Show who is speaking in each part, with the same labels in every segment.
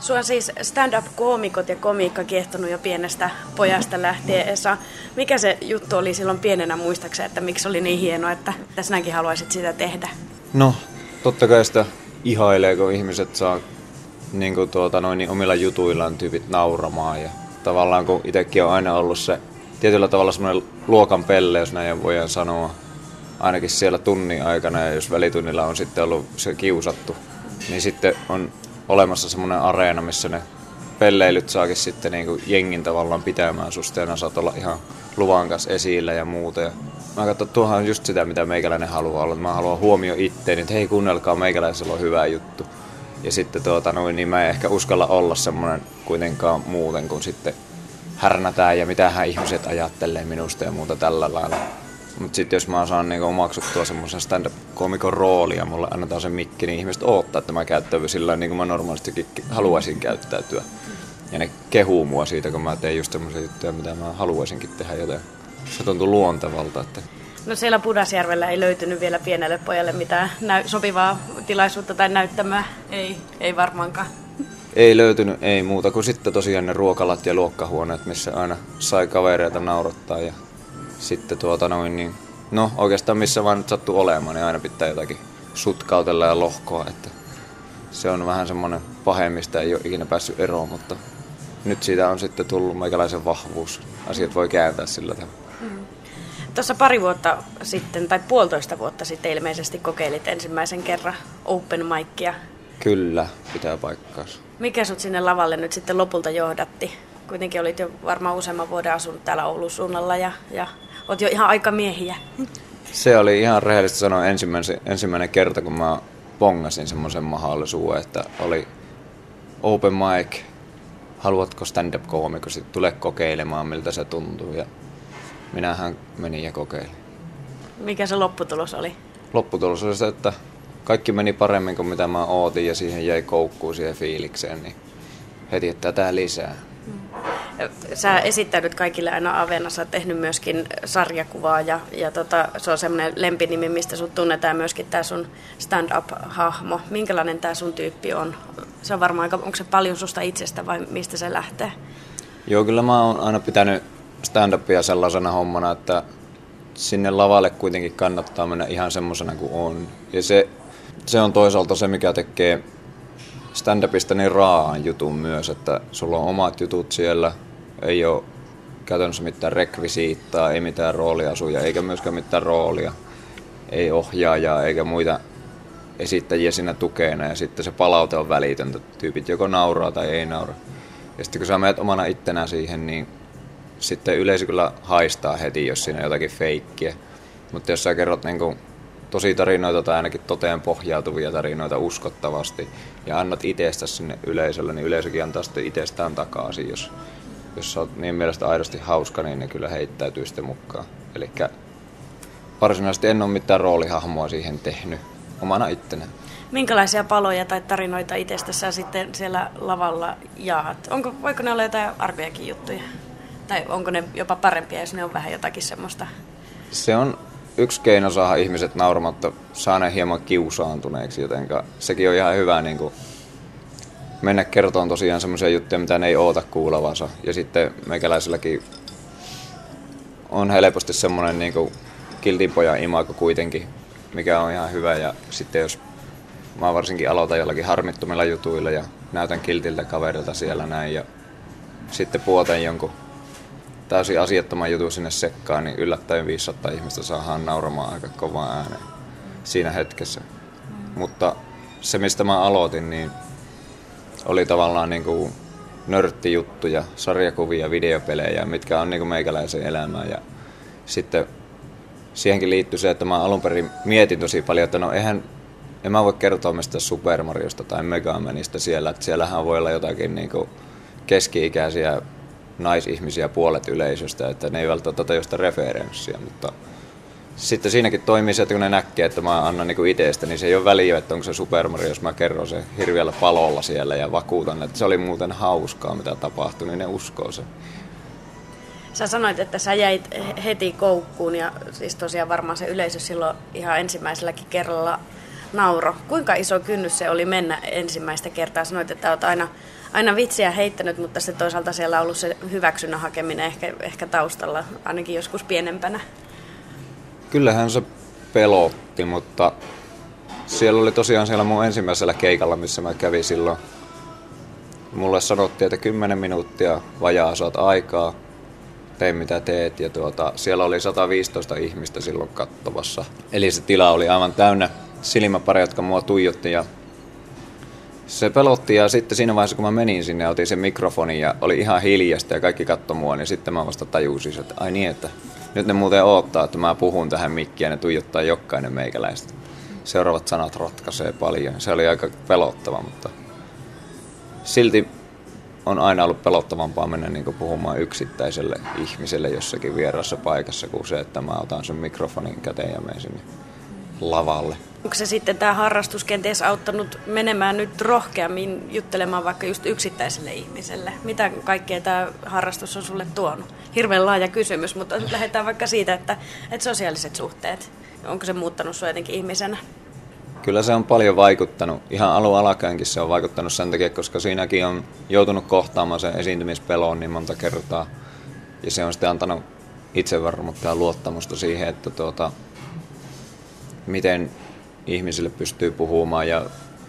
Speaker 1: Sua on siis stand-up-koomikot ja komiikka kiehtonut jo pienestä pojasta lähtien. Esa, mikä se juttu oli silloin pienenä muistaakseni, että miksi oli niin hienoa, että sinäkin haluaisit sitä tehdä?
Speaker 2: No, totta kai sitä ihailee, kun ihmiset saa niin kuin omilla jutuillaan tyypit nauramaan. Ja tavallaan kun itsekin on aina ollut se tietyllä tavalla semmoinen luokan pelle, jos näin voidaan sanoa. Ainakin siellä tunnin aikana, ja jos välitunnilla on sitten ollut se kiusattu, niin sitten on olemassa semmoinen areena, missä ne pelleilyt saakin sitten niin kuin jengin tavallaan pitämään susta, ja saat olla ihan luvan kanssa esillä ja muuta. Ja mä katson, että tuohan on just sitä, mitä meikäläinen haluaa olla. Mä haluan huomio itteeni, että hei, kuunnelkaa, meikäläisellä on hyvä juttu. Ja sitten niin mä en ehkä uskalla olla semmoinen kuitenkaan muuten kuin sitten härnätään ja mitähän ihmiset ajattelee minusta ja muuta tällä lailla. Mutta sitten jos mä saan niinku omaksuttua semmoisen stand-up-koomikon roolia ja mulle annetaan se mikki, niin ihmiset odottaa, että mä käyttäydyn sillä niin kuin mä normaalistikin haluaisin käyttäytyä. Ja ne kehuu mua siitä, kun mä teen just semmoisia juttuja, mitä mä haluaisinkin tehdä, joten se tuntuu luontevalta. Että...
Speaker 1: No siellä Pudasjärvellä ei löytynyt vielä pienelle pojalle mitään sopivaa tilaisuutta tai näyttämöä. Ei varmaankaan.
Speaker 2: Ei löytynyt, ei muuta kuin sitten tosiaan ne ruokalat ja luokkahuoneet, missä aina sai kavereita naurattaa. Ja sitten no oikeastaan missä vaan nyt sattuu olemaan, niin aina pitää jotakin sutkautella ja lohkoa. Että se on vähän semmoinen pahe, mistä ei ole ikinä päässyt eroon, mutta nyt siitä on sitten tullut meikäläisen vahvuus. Asiat voi kääntää sillä tavalla.
Speaker 1: Tuossa pari vuotta sitten, tai 1,5 vuotta sitten ilmeisesti kokeilit ensimmäisen kerran open micia.
Speaker 2: Kyllä, pitää paikkaansa.
Speaker 1: Mikä sut sinne lavalle nyt sitten lopulta johdatti? Kuitenkin olit jo varmaan useamman vuoden asunut täällä Oulun suunnalla ja oot jo ihan aikamiehiä.
Speaker 2: Se oli ihan rehellisesti sanoa ensimmäinen kerta, kun mä pongasin semmoisen mahdollisuuden, että oli open mic, haluatko stand-up-koomikosti, tule kokeilemaan miltä se tuntuu. Ja minähän menin ja kokeilin. Mikä
Speaker 1: se lopputulos oli?
Speaker 2: Lopputulos oli se, että kaikki meni paremmin kuin mitä mä ootin ja siihen jäi koukkuun siihen fiilikseen, niin heti, että tätä lisää.
Speaker 1: Sä esittäydyt kaikille aina Avena, sä oot tehnyt myöskin sarjakuvaa ja se on semmoinen lempinimi, mistä sut tunnetaan myöskin tää sun stand-up-hahmo. Minkälainen tää sun tyyppi on? Se on varmaan onko se paljon susta itsestä vai mistä se lähtee?
Speaker 2: Joo, kyllä mä oon aina pitänyt stand-upia sellaisena hommana, että sinne lavalle kuitenkin kannattaa mennä ihan semmosena kuin on. Ja se on toisaalta se, mikä tekee stand-upista niin raaan jutun myös, että sulla on omat jutut siellä, ei ole käytännössä mitään rekvisiittaa, ei mitään rooliasuja, eikä myöskään mitään roolia, ei ohjaajaa eikä muita esittäjiä siinä tukena, ja sitten se palaute on välitöntä, tyypit joko nauraa tai ei naura. Ja sitten kun sä menet omana ittenään siihen, niin sitten yleisö kyllä haistaa heti, jos siinä on jotakin feikkiä. Mutta jos sä kerrot niin tosi tarinoita tai ainakin toteen pohjautuvia tarinoita uskottavasti ja annat itsestä sinne yleisölle, niin yleisökin antaa sitten itsestään takaisin. Jos sä oot niin mielestä aidosti hauska, niin ne kyllä heittäytyy sitten mukaan. Elikkä varsinaisesti en ole mitään roolihahmoa siihen tehnyt omana ittenään.
Speaker 1: Minkälaisia paloja tai tarinoita itsestä sä sitten siellä lavalla jaat? Voiko ne olla jotain arviakin juttuja? Tai onko ne jopa parempia, jos ne on vähän jotakin semmoista?
Speaker 2: Se on yksi keino saada ihmiset nauramatta, saa ne hieman kiusaantuneeksi, jotenka sekin on ihan hyvä niin kuin mennä kertomaan tosiaan semmoisia juttuja, mitä ne ei oota kuulevansa. Ja sitten meikäläiselläkin on helposti semmoinen niin kuin kiltin pojan imago kuitenkin, mikä on ihan hyvä. Ja sitten jos mä varsinkin aloitan jollakin harmittomilla jutuilla ja näytän kiltiltä kaverilta siellä näin ja sitten puoten jonkun täysin asiattoman jutun sinne sekkaan, niin yllättäen 500 ihmistä saadaan nauramaan aika kovaan ääneen siinä hetkessä. Mutta se, mistä mä aloitin, niin oli tavallaan niin kuin nörttijuttuja, sarjakuvia, videopelejä, mitkä on niin kuin meikäläisen elämää. Ja sitten siihenkin liittyy se, että mä alun perin mietin tosi paljon, että en mä voi kertoa mistä Super Mariosta tai Mega Manista siellä, että siellähän voi olla jotakin niin kuin keski-ikäisiä naisihmisiä puolet yleisöstä, että ne ei välttämättä ota jostain referenssiä, mutta sitten siinäkin toimii se, että kun ne näkee, että mä annan niinku itsestä, niin se ei ole väliä, että onko se Super Mario, jos mä kerron se hirveällä palolla siellä ja vakuutan, että se oli muuten hauskaa, mitä tapahtui, niin ne uskoo se.
Speaker 1: Sä sanoit, että sä jäit heti koukkuun ja siis tosiaan varmaan se yleisö silloin ihan ensimmäiselläkin kerralla nauro. Kuinka iso kynnys se oli mennä ensimmäistä kertaa? Sanoit, että olet aina vitsiä heittänyt, mutta se toisaalta siellä on ollut se hyväksynnän hakeminen ehkä taustalla, ainakin joskus pienempänä.
Speaker 2: Kyllähän se pelotti, mutta siellä oli tosiaan siellä mun ensimmäisellä keikalla, missä mä kävin silloin. Mulle sanottiin, että 10 minuuttia vajaa saat aikaa, tee mitä teet. Ja siellä oli 115 ihmistä silloin katsomassa. Eli se tila oli aivan täynnä silmäpareja, jotka mua tuijotti. Ja se pelotti ja sitten siinä vaiheessa, kun mä menin sinne, otin sen mikrofonin ja oli ihan hiljasta ja kaikki katsoi mua, niin sitten mä vasta tajusin, että ai niin, että nyt ne muuten odottaa, että mä puhun tähän mikkiin ja ne tuijottaa jokainen meikäläistä. Seuraavat sanat ratkaisee paljon. Se oli aika pelottava, mutta silti on aina ollut pelottavampaa mennä niin kuin puhumaan yksittäiselle ihmiselle jossakin vieraassa paikassa kuin se, että mä otan sen mikrofonin käteen ja menen sinne lavalle.
Speaker 1: Onko se sitten tämä harrastus kenties auttanut menemään nyt rohkeammin juttelemaan vaikka just yksittäiselle ihmiselle? Mitä kaikkea tämä harrastus on sulle tuonut? Hirveän laaja kysymys, mutta lähdetään vaikka siitä, että sosiaaliset suhteet, onko se muuttanut sinua jotenkin ihmisenä?
Speaker 2: Kyllä se on paljon vaikuttanut. Ihan alun alkaenkin se on vaikuttanut sen takia, koska siinäkin on joutunut kohtaamaan sen esiintymispelon niin monta kertaa. Ja se on sitten antanut itsevarmuutta ja luottamusta siihen, että miten ihmisille pystyy puhumaan. Ja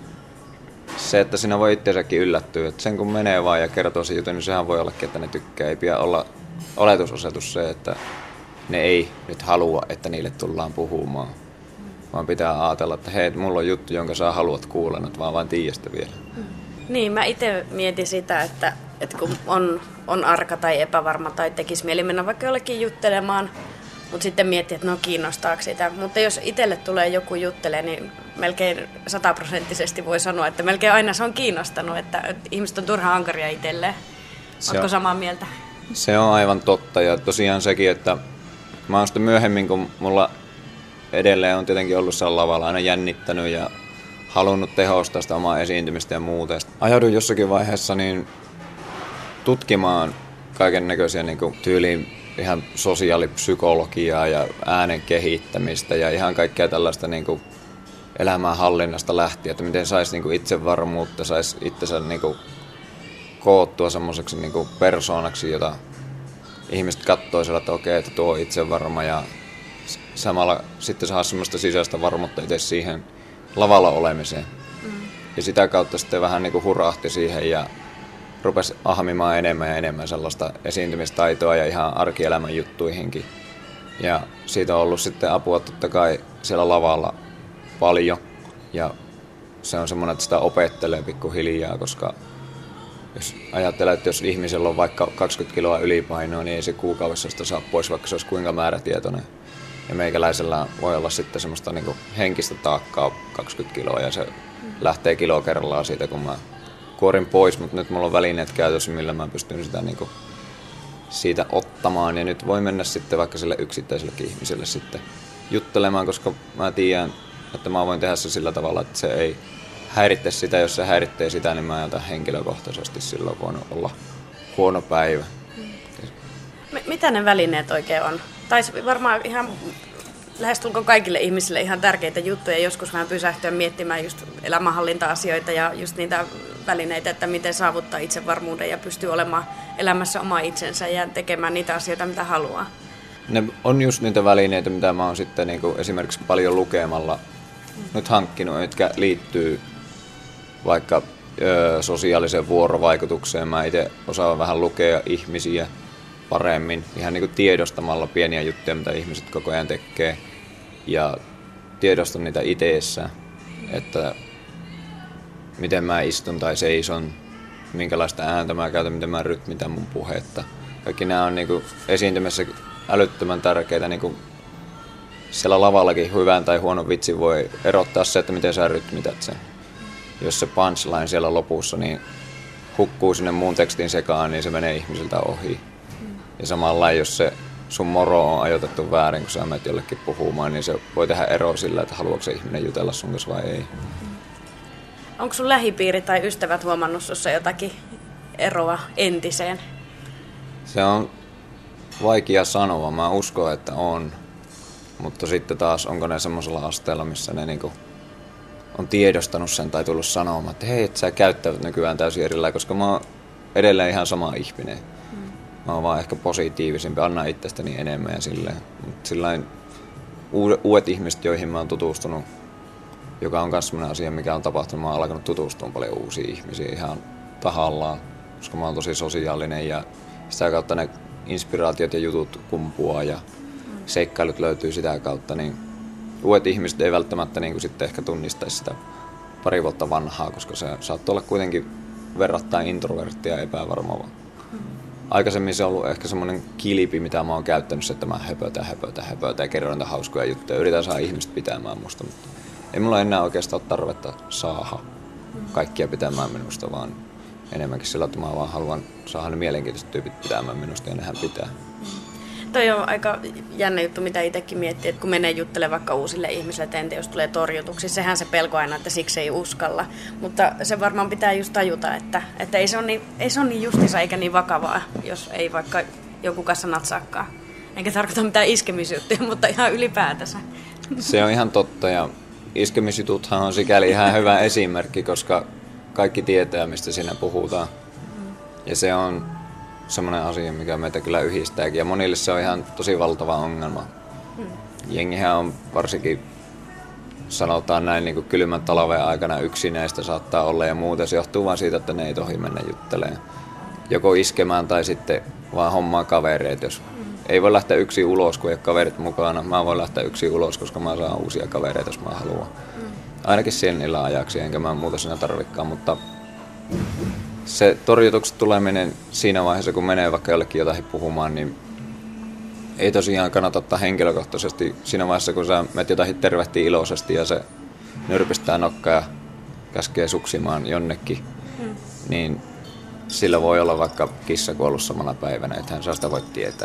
Speaker 2: se, että siinä voi itseäkin yllättyä. Että sen kun menee vaan ja kertoo sen jutun, niin sehän voi ollakin, että ne tykkää. Ei pidä olla oletusasetus se, että ne ei nyt halua, että niille tullaan puhumaan. Vaan pitää ajatella, että hei, mulla on juttu, jonka sä haluat kuulla, nyt vaan vain tiedä sitä vielä.
Speaker 1: Niin, mä itse mietin sitä, että kun on arka tai epävarma tai tekisi mieli mennä vaikka jollekin juttelemaan, mutta sitten miettii, että no kiinnostaako sitä. Mutta jos itselle tulee joku juttelee, niin melkein 100% voi sanoa, että melkein aina se on kiinnostanut, että ihmiset on turhaan ankaria itselleen. Ootko samaa mieltä?
Speaker 2: Se on aivan totta ja tosiaan sekin, että mä oon sitten myöhemmin, kun mulla edelleen on tietenkin ollut siellä lavalla aina jännittänyt ja halunnut tehostaa sitä omaa esiintymistä ja muuta. Ajauduin jossakin vaiheessa niin tutkimaan kaiken näköisiä niin tyyliin ihan sosiaalipsykologiaa ja äänen kehittämistä ja ihan kaikkea tällaista niin kuin elämänhallinnasta lähtien, että miten saisi niin kuin itsevarmuutta, saisi itsensä niin kuin koottua semmoiseksi niin kuin persoonaksi, jota ihmiset katsoo siellä, että okei, että tuo on itsevarma ja samalla sitten saa semmoista sisäistä varmuutta itse siihen lavalla olemiseen. Ja sitä kautta sitten vähän niin kuin hurahti siihen ja rupesi ahmimaan enemmän ja enemmän sellaista esiintymistaitoa ja ihan arkielämän juttuihinkin. Ja siitä on ollut sitten apua totta kai siellä lavalla paljon. Ja se on semmoinen, että sitä opettelee pikkuhiljaa, koska jos ajattelee, että jos ihmisellä on vaikka 20 kiloa ylipainoa, niin ei se kuukaudessa sitä saa pois, vaikka se olisi kuinka määrätietoinen. Ja meikäläisellä voi olla sitten semmoista niin kuin henkistä taakkaa 20 kiloa ja se lähtee kilo kerrallaan siitä, kun mä kuorin pois, mutta nyt mulla on välineet käytössä, millä mä pystyn sitä niin kuin siitä ottamaan. Ja nyt voi mennä sitten vaikka sille yksittäisellekin ihmiselle sitten juttelemaan, koska mä tiedän, että mä voin tehdä se sillä tavalla, että se ei häiritse sitä. Jos se häiritsee sitä, niin mä ajan henkilökohtaisesti silloin voinut olla huono päivä.
Speaker 1: Mitä ne välineet oikein on? Taisi varmaan ihan lähestulkoon kaikille ihmisille ihan tärkeitä juttuja. Joskus vähän pysähtyä miettimään just elämänhallinta-asioita ja just niitä välineitä, että miten saavuttaa itsevarmuuden ja pystyy olemaan elämässä oma itsensä ja tekemään niitä asioita, mitä haluaa. Ne
Speaker 2: on just niitä välineitä, mitä mä oon sitten niin kuin esimerkiksi paljon lukemalla nyt hankkinut, jotka liittyy vaikka sosiaaliseen vuorovaikutukseen. Mä itse osaan vähän lukea ihmisiä paremmin, ihan niin kuin tiedostamalla pieniä juttuja, mitä ihmiset koko ajan tekee. Ja tiedostan niitä itseessä, että miten mä istun tai seison, minkälaista ääntä mä käytän, miten mä rytmitän mun puhetta. Kaikki nämä on niin kuin esiintymässä älyttömän tärkeitä. Niin kuin siellä lavallakin hyvän tai huonon vitsin voi erottaa se, että miten sä rytmität sen. Jos se punchline siellä lopussa niin hukkuu sinne muun tekstin sekaan, niin se menee ihmisiltä ohi. Ja samalla jos se sun moro on ajoitettu väärin, kun sä menet jollekin puhumaan, niin se voi tehdä eroa sillä, että haluatko se ihminen jutella sun kanssa vai ei.
Speaker 1: Onko sun lähipiiri tai ystävät huomannut sussa jotakin eroa entiseen?
Speaker 2: Se on vaikea sanoa. Mä uskon, että on. Mutta sitten taas onko ne semmoisella asteella, missä ne niinku on tiedostanut sen tai tullut sanomaan, että hei, et sä käyttävät nykyään täysin erillään, koska mä oon edelleen ihan sama ihminen. Mä oon vaan ehkä positiivisempi, annan itsestäni enemmän ja silleen. Mut sillain uudet ihmiset, joihin mä oon tutustunut, joka on myös sellainen asia, mikä on tapahtunut. Mä oon alkanut tutustumaan paljon uusiin ihmisiin ihan tahallaan, koska mä oon tosi sosiaalinen ja sitä kautta ne inspiraatiot ja jutut kumpuaa ja seikkailut löytyy sitä kautta. Niin uudet ihmiset ei välttämättä niin kuin sitten ehkä tunnistaisi sitä pari vuotta vanhaa, koska se saattoi olla kuitenkin verrattain introvertti ja epävarma. Aikaisemmin se on ollut ehkä semmoinen kilpi, mitä mä oon käyttänyt, että mä höpötän ja kerron niitä hauskoja juttuja. Yritän saada ihmiset pitämään musta, mutta ei mulla enää oikeastaan ole tarvetta saada kaikkia pitämään minusta, vaan enemmänkin sillä, että mä vaan haluan saada ne mielenkiintoiset tyypit pitämään minusta ja nehän pitää.
Speaker 1: Toi on aika jännä juttu, mitä itsekin miettii, että kun menee juttelemaan vaikka uusille ihmisille, että entä jos tulee torjutuksi, sehän se pelko aina, että siksi ei uskalla. Mutta se varmaan pitää just tajuta, että ei se ole niin justiinsa eikä niin vakavaa, jos ei vaikka joku kanssa natsaakaan. Enkä tarkoita mitään iskemisjuttuja, mutta ihan ylipäätänsä.
Speaker 2: Se on ihan totta ja iskemisjututhan on sikäli ihan hyvä esimerkki, koska kaikki tietää, mistä siinä puhutaan. Ja se on semmoinen asia, mikä meitä kyllä yhdistääkin. Ja monille se on ihan tosi valtava ongelma. Jengihän on varsinkin, sanotaan näin, niin kuin kylmän talven aikana yksinäistä saattaa olla ja muuten. Se johtuu vaan siitä, että ne ei tohi mennä juttelemaan. Joko iskemään tai sitten vaan hommaa kavereita. Jos ei voi lähteä yksin ulos, kun ei ole kaverit mukana. Mä voin lähteä yksin ulos, koska mä saan uusia kavereita, jos mä haluan. Ainakin niillä ajaksi, enkä mä muuta siinä tarvikaan, mutta se torjutukset tuleminen siinä vaiheessa, kun menee vaikka jollekin jotain puhumaan, niin ei tosiaan kannata ottaa henkilökohtaisesti siinä vaiheessa, kun sä menet jotain tervehtii iloisesti ja se nyrpistää nokkaa ja käskee suksimaan jonnekin, niin sillä voi olla vaikka kissa kuollut samana päivänä, ethän sä sitä voi tietää.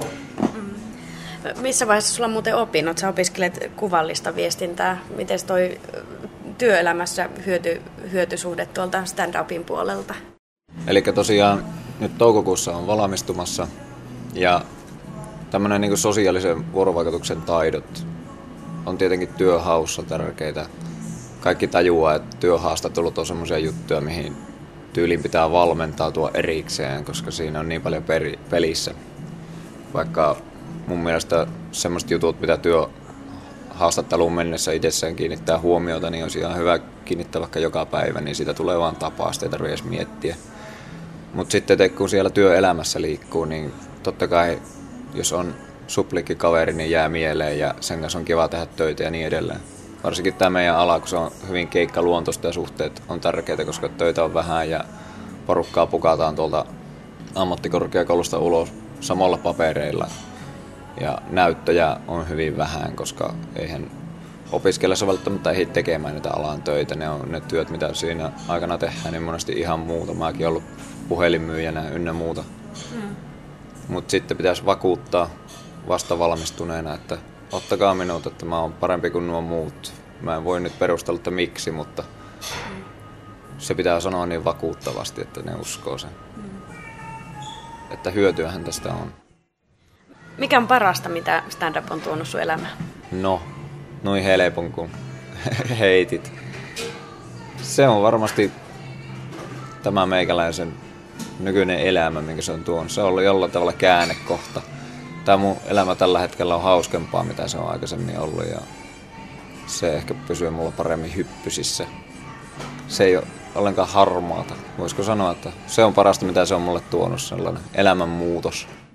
Speaker 1: Missä vaiheessa sulla on muuten opinnot? Sä opiskelet kuvallista viestintää. Miten toi työelämässä hyötysuhde tuolta stand-upin puolelta?
Speaker 2: Eli tosiaan nyt toukokuussa on valmistumassa ja tämmöinen niin kuin sosiaalisen vuorovaikutuksen taidot on tietenkin työhaussa tärkeitä. Kaikki tajuaa, että työhaastattelut on semmoisia juttuja, mihin tyyliin pitää valmentautua erikseen, koska siinä on niin paljon pelissä. Vaikka mun mielestä semmoiset jutut, mitä työhaastatteluun mennessä itsessään kiinnittää huomiota, niin olisi ihan hyvä kiinnittää vaikka joka päivä, niin siitä tulee vaan tapaa, sitä ei tarvitse edes miettiä. Mutta sitten kun siellä työelämässä liikkuu, niin totta kai jos on suplikki-kaveri, niin jää mieleen ja sen kanssa on kiva tehdä töitä ja niin edelleen. Varsinkin tämä meidän ala, kun se on hyvin keikkaluontoista ja suhteet on tärkeitä, koska töitä on vähän ja porukkaa pukataan tuolta ammattikorkeakoulusta ulos samalla papereilla. Ja näyttöjä on hyvin vähän, koska eihän opiskellessa välttämättä ehdi tekemään niitä alan töitä. Ne on ne työt, mitä siinä aikana tehdään, niin monesti ihan muuta. Mäkin olen ollut puhelinmyyjänä ynnä muuta. Mutta sitten pitäisi vakuuttaa vasta valmistuneena, että ottakaa minut, että mä oon parempi kuin nuo muut. Mä en voi nyt perustella, että miksi, mutta se pitää sanoa niin vakuuttavasti, että ne uskoo sen. Että hyötyähän tästä on.
Speaker 1: Mikä on parasta, mitä stand-up on tuonut sun elämään?
Speaker 2: No, noin helpon kuin heitit. Se on varmasti tämä meikäläisen nykyinen elämä, minkä se on tuonut. Se on ollut jollain tavalla käännekohta. Tämä mun elämä tällä hetkellä on hauskempaa, mitä se on aikaisemmin ollut. Ja se ehkä pysyy mulla paremmin hyppysissä. Se ei ole ollenkaan harmaata. Voisiko sanoa, että se on parasta, mitä se on mulle tuonut, sellainen elämänmuutos.